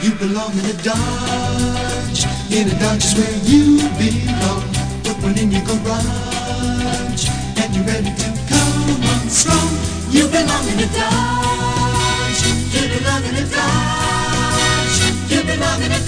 You belong in a Dodge. In a Dodge is where you belong. Put one in your garage, and you're ready to come on strong. You belong in a Dodge. You belong in a Dodge. You belong in a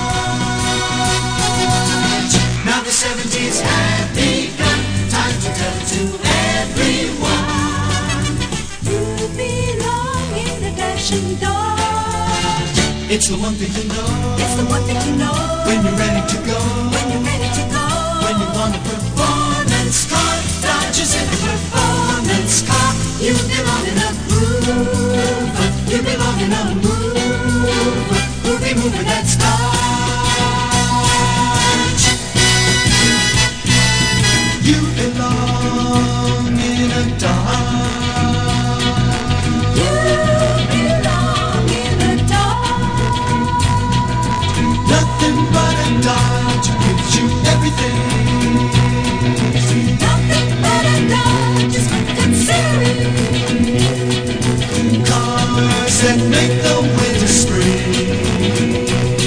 Dodge. Now the 70s have begun. Time to tell it to everyone. You belong in a dashing Dodge. It's the one thing you know. It's the one thing you know. When you're ready to go. When you're ready to go. When you want a performance car. Dodge is in a performance car. You belong in a groove. You belong in a move. Groovy mover that's Dodge. You belong in a Dodge. You belong in a Dodge. Nothing but a Dodge gives you everything. Nothing but a Dodge is worth considering. Cars that make the winter spring.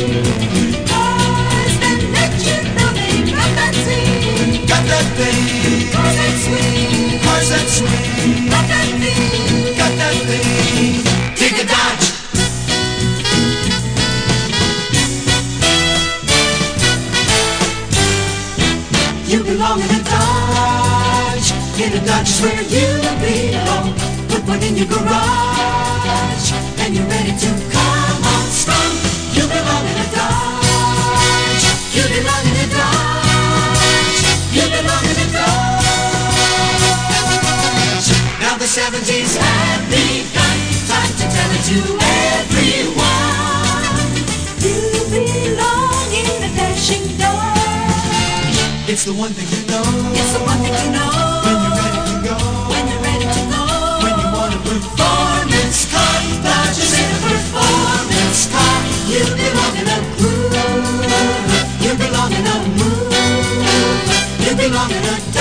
Cars that let you know they got that thing. Got that thing. Cars that swing. Cars that swing. Got that thing. Got that thing. Take a Dodge. You belong in a Dodge. In a Dodge is where you belong. Put one in your garage, and you're ready to come on strong. You belong in a Dodge. You belong in a Dodge. You belong in a Dodge. Now the 70s have begun. Time to tell it to everyone. You belong in a dashing Dodge. It's the one thing you know. It's the one thing you know. When you're ready to go. When you're ready to go. When you want a performance car. Dodge is in a performance car. You belong in a groove. You belong in a move. You belong in a